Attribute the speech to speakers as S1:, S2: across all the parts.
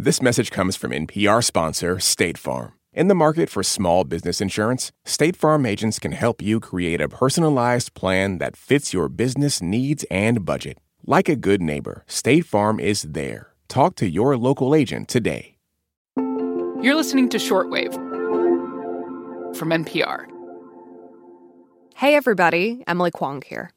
S1: This message comes from NPR sponsor State Farm. In the market for small business insurance, State Farm agents can help you create a personalized plan that fits your business needs and budget. Like a good neighbor, State Farm is there. Talk to your local agent today.
S2: You're listening to Shortwave from NPR.
S3: Hey everybody, Emily Kwong here.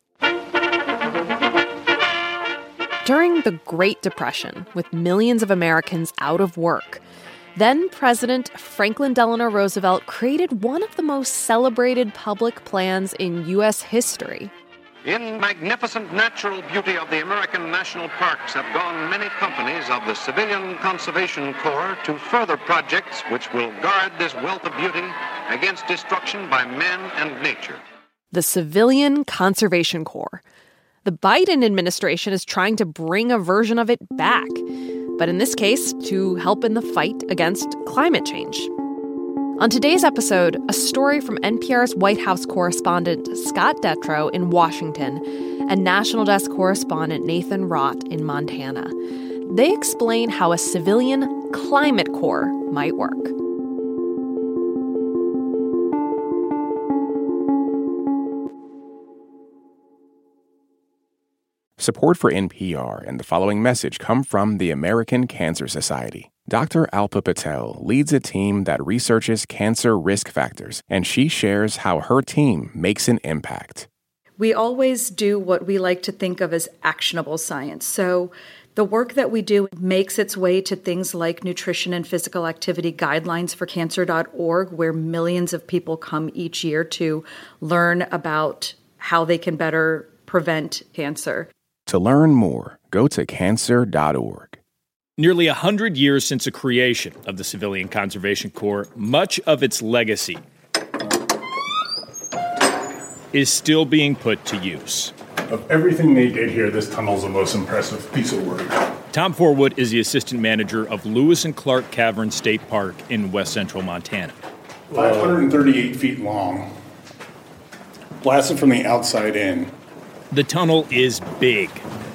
S3: During the Great Depression, with millions of Americans out of work, then President Franklin Delano Roosevelt created one of the most celebrated public plans in U.S. history.
S4: In magnificent natural beauty of the American national parks have gone many companies of the Civilian Conservation Corps to further projects which will guard this wealth of beauty against destruction by man and nature.
S3: The Civilian Conservation Corps. The Biden administration is trying to bring a version of it back, but in this case, to help in the fight against climate change. On today's episode, a story from NPR's White House correspondent Scott Detrow in Washington and National Desk correspondent Nathan Rott in Montana. They explain how a civilian climate corps might work.
S1: Support for NPR and the following message come from the American Cancer Society. Dr. Alpa Patel leads a team that researches cancer risk factors, and she shares how her team makes an impact.
S5: We always do what we like to think of as actionable science. So the work that we do makes its way to things like nutrition and physical activity guidelines for cancer.org, where millions of people come each year to learn about how they can better prevent cancer.
S1: To learn more, go to cancer.org.
S6: Nearly 100 years since the creation of the Civilian Conservation Corps, much of its legacy is still being put to use.
S7: Of everything they did here, this tunnel's the most impressive piece of work.
S6: Tom Forwood is the assistant manager of Lewis and Clark Cavern State Park in west central Montana.
S7: 538 feet long, blasted from the outside in.
S6: The tunnel is big.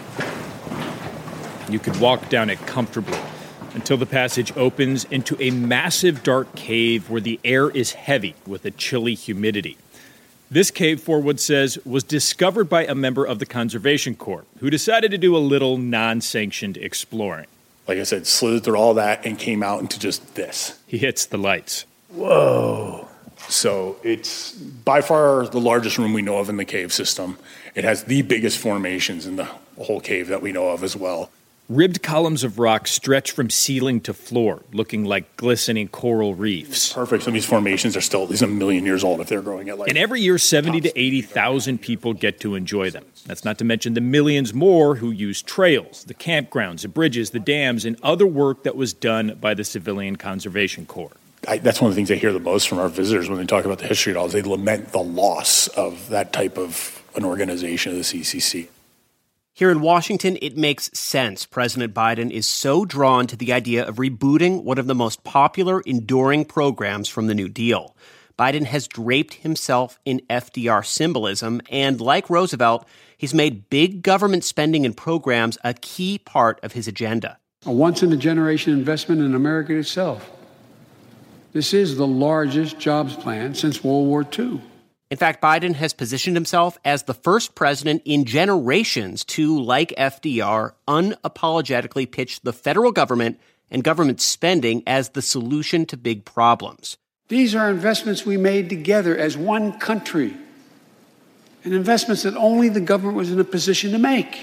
S6: You could walk down it comfortably until the passage opens into a massive dark cave where the air is heavy with a chilly humidity. This cave, Forwood says, was discovered by a member of the Conservation Corps who decided to do a little non-sanctioned exploring.
S7: Like I said, slithered through all that and came out into just this.
S6: He hits the lights.
S7: Whoa. So it's by far the largest room we know of in the cave system. It has the biggest formations in the whole cave that we know of as well.
S6: Ribbed columns of rock stretch from ceiling to floor, looking like glistening coral reefs.
S7: Perfect. Some of these formations are still at least 1 million years old if they're growing at like...
S6: And every year, 70 to 80,000 people get to enjoy them. That's not to mention the millions more who use trails, the campgrounds, the bridges, the dams, and other work that was done by the Civilian Conservation Corps.
S7: That's one of the things I hear the most from our visitors when they talk about the history of it all, is they lament the loss of that type of an organization of the CCC.
S8: Here in Washington, it makes sense President Biden is so drawn to the idea of rebooting one of the most popular, enduring programs from the New Deal. Biden has draped himself in FDR symbolism, and like Roosevelt, he's made big government spending and programs a key part of his agenda.
S9: A once-in-a-generation investment in America itself. This is the largest jobs plan since World War II.
S8: In fact, Biden has positioned himself as the first president in generations to, like FDR, unapologetically pitch the federal government and government spending as the solution to big problems.
S9: These are investments we made together as one country, and investments that only the government was in a position to make.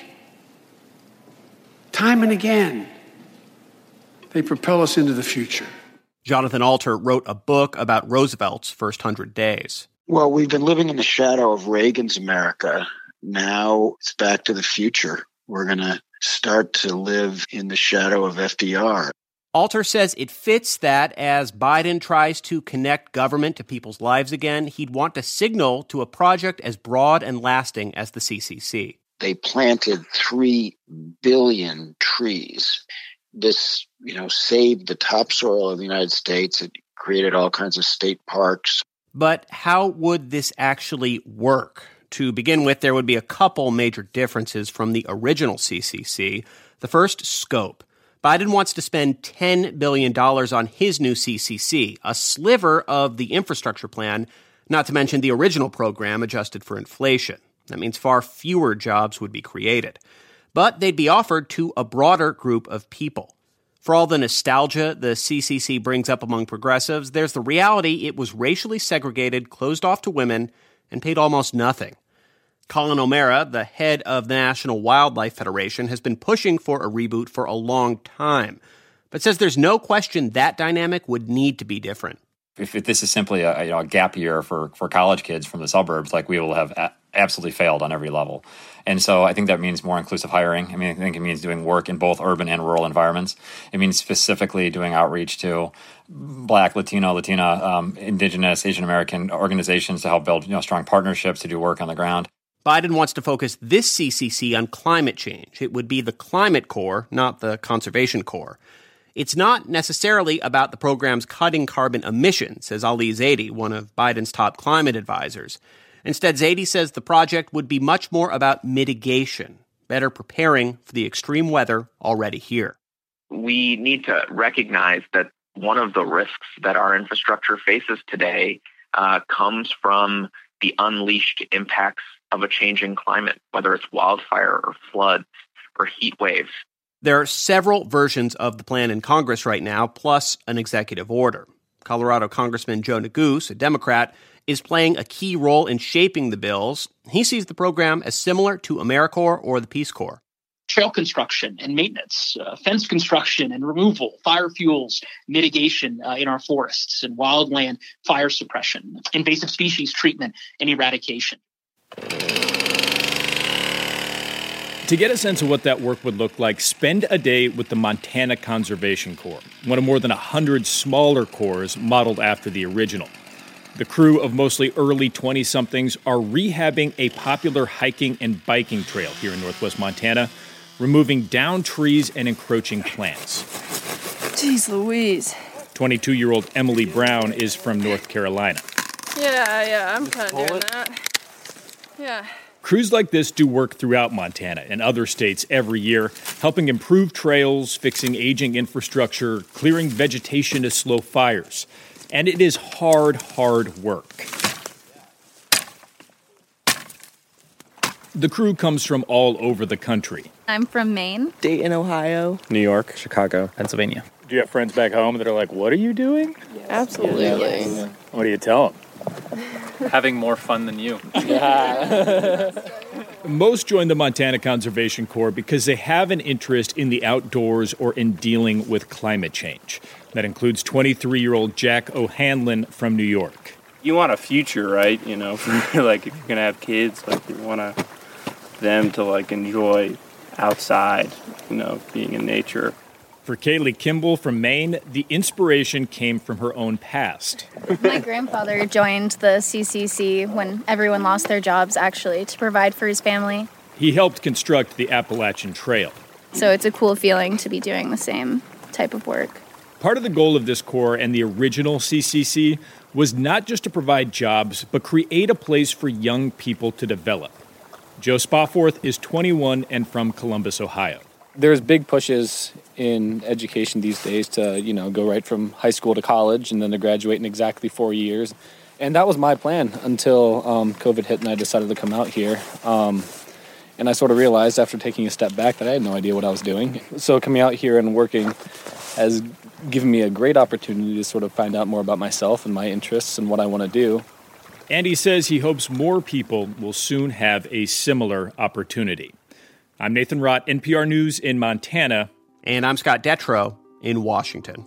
S9: Time and again, they propel us into the future.
S8: Jonathan Alter wrote a book about Roosevelt's first 100 days.
S10: Well, we've been living in the shadow of Reagan's America. Now it's back to the future. We're going to start to live in the shadow of FDR.
S8: Alter says it fits that as Biden tries to connect government to people's lives again, he'd want to signal to a project as broad and lasting as the CCC.
S10: They planted 3 billion trees. This, saved the topsoil of the United States. It created all kinds of state parks.
S8: But how would this actually work? To begin with, there would be a couple major differences from the original CCC. The first, scope. Biden wants to spend $10 billion on his new CCC, a sliver of the infrastructure plan, not to mention the original program adjusted for inflation. That means far fewer jobs would be created. But they'd be offered to a broader group of people. For all the nostalgia the CCC brings up among progressives, there's the reality it was racially segregated, closed off to women, and paid almost nothing. Colin O'Mara, the head of the National Wildlife Federation, has been pushing for a reboot for a long time, but says there's no question that dynamic would need to be different.
S11: If this is simply a gap year for college kids from the suburbs, like we will have absolutely failed on every level. And so I think that means more inclusive hiring. I think it means doing work in both urban and rural environments. It means specifically doing outreach to Black, Latino, Latina, Indigenous, Asian American organizations to help build strong partnerships to do work on the ground.
S8: Biden wants to focus this CCC on climate change. It would be the Climate Corps, not the Conservation Corps. It's not necessarily about the program's cutting carbon emissions, says Ali Zaidi, one of Biden's top climate advisors. Instead, Zaidi says the project would be much more about mitigation, better preparing for the extreme weather already here.
S12: We need to recognize that one of the risks that our infrastructure faces today comes from the unleashed impacts of a changing climate, whether it's wildfire or floods or heat waves.
S8: There are several versions of the plan in Congress right now, plus an executive order. Colorado Congressman Joe Neguse, a Democrat, is playing a key role in shaping the bills. He sees the program as similar to AmeriCorps or the Peace Corps.
S13: Trail construction and maintenance, fence construction and removal, fire fuels, mitigation in our forests and wildland fire suppression, invasive species treatment and eradication.
S6: To get a sense of what that work would look like, spend a day with the Montana Conservation Corps, one of more than 100 smaller corps modeled after the original. The crew of mostly early 20-somethings are rehabbing a popular hiking and biking trail here in northwest Montana, removing downed trees and encroaching plants.
S14: Jeez Louise.
S6: 22-year-old Emily Brown is from North Carolina.
S14: Yeah, I'm kind of doing that. Yeah.
S6: Crews like this do work throughout Montana and other states every year, helping improve trails, fixing aging infrastructure, clearing vegetation to slow fires. And it is hard work. The crew comes from all over the country.
S15: I'm from Maine.
S14: Dayton, Ohio.
S16: New York, Chicago, Pennsylvania.
S6: Do you have friends back home that are like, what are you doing?
S14: Yes. Absolutely.
S16: Yes.
S6: What do you tell them?
S16: Having more fun than you.
S6: Most join the Montana Conservation Corps because they have an interest in the outdoors or in dealing with climate change. That includes 23-year-old Jack O'Hanlon from New York.
S17: You want a future, right? Like, if you're going to have kids, like, you want them to, enjoy outside, being in nature.
S6: For Kaylee Kimball from Maine, the inspiration came from her own past.
S15: My grandfather joined the CCC when everyone lost their jobs, actually, to provide for his family.
S6: He helped construct the Appalachian Trail.
S15: So it's a cool feeling to be doing the same type of work.
S6: Part of the goal of this Corps and the original CCC was not just to provide jobs, but create a place for young people to develop. Joe Spofford is 21 and from Columbus, Ohio.
S16: There's big pushes in education these days to, go right from high school to college and then to graduate in exactly 4 years. And that was my plan until COVID hit and I decided to come out here. And I sort of realized after taking a step back that I had no idea what I was doing. So coming out here and working has given me a great opportunity to sort of find out more about myself and my interests and what I want to do.
S6: And he says he hopes more people will soon have a similar opportunity. I'm Nathan Rott, NPR News in Montana.
S8: And I'm Scott Detrow in Washington.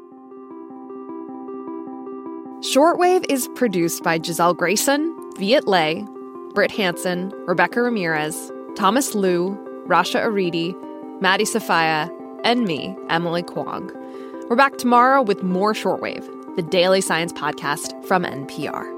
S3: Shortwave is produced by Giselle Grayson, Viet Le, Britt Hansen, Rebecca Ramirez, Thomas Liu, Rasha Aridi, Maddie Safaya, and me, Emily Kwong. We're back tomorrow with more Shortwave, the daily science podcast from NPR.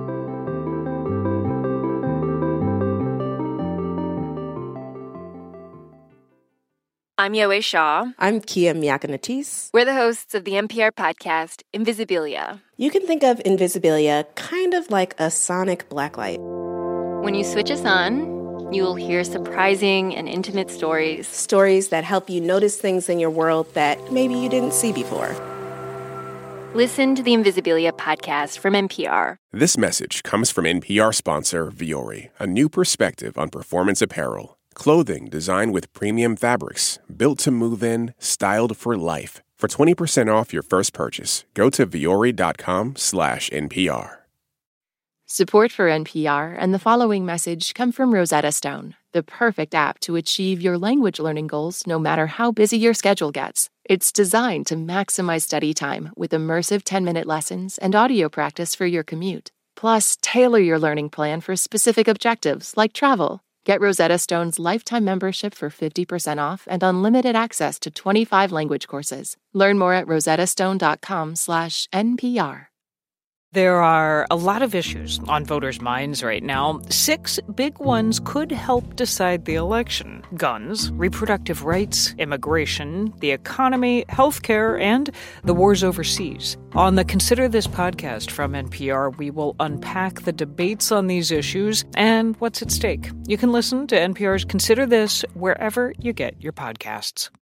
S18: I'm Yowei Shaw.
S19: I'm Kia Miakanatis.
S18: We're the hosts of the NPR podcast, Invisibilia.
S19: You can think of Invisibilia kind of like a sonic blacklight.
S18: When you switch us on, You'll hear surprising and intimate stories.
S19: Stories that help you notice things in your world that maybe you didn't see before.
S18: Listen to the Invisibilia podcast from NPR.
S1: This message comes from NPR sponsor Vuori, a new perspective on performance apparel. Clothing designed with premium fabrics, built to move in, styled for life. For 20% off your first purchase, go to vuori.com/NPR.
S20: Support for NPR and the following message come from Rosetta Stone, the perfect app to achieve your language learning goals no matter how busy your schedule gets. It's designed to maximize study time with immersive 10-minute lessons and audio practice for your commute. Plus, tailor your learning plan for specific objectives like travel. Get Rosetta Stone's lifetime membership for 50% off and unlimited access to 25 language courses. Learn more at rosettastone.com/NPR.
S21: There are a lot of issues on voters' minds right now. 6 big ones could help decide the election: guns, reproductive rights, immigration, the economy, healthcare, and the wars overseas. On the Consider This podcast from NPR, we will unpack the debates on these issues and what's at stake. You can listen to NPR's Consider This wherever you get your podcasts.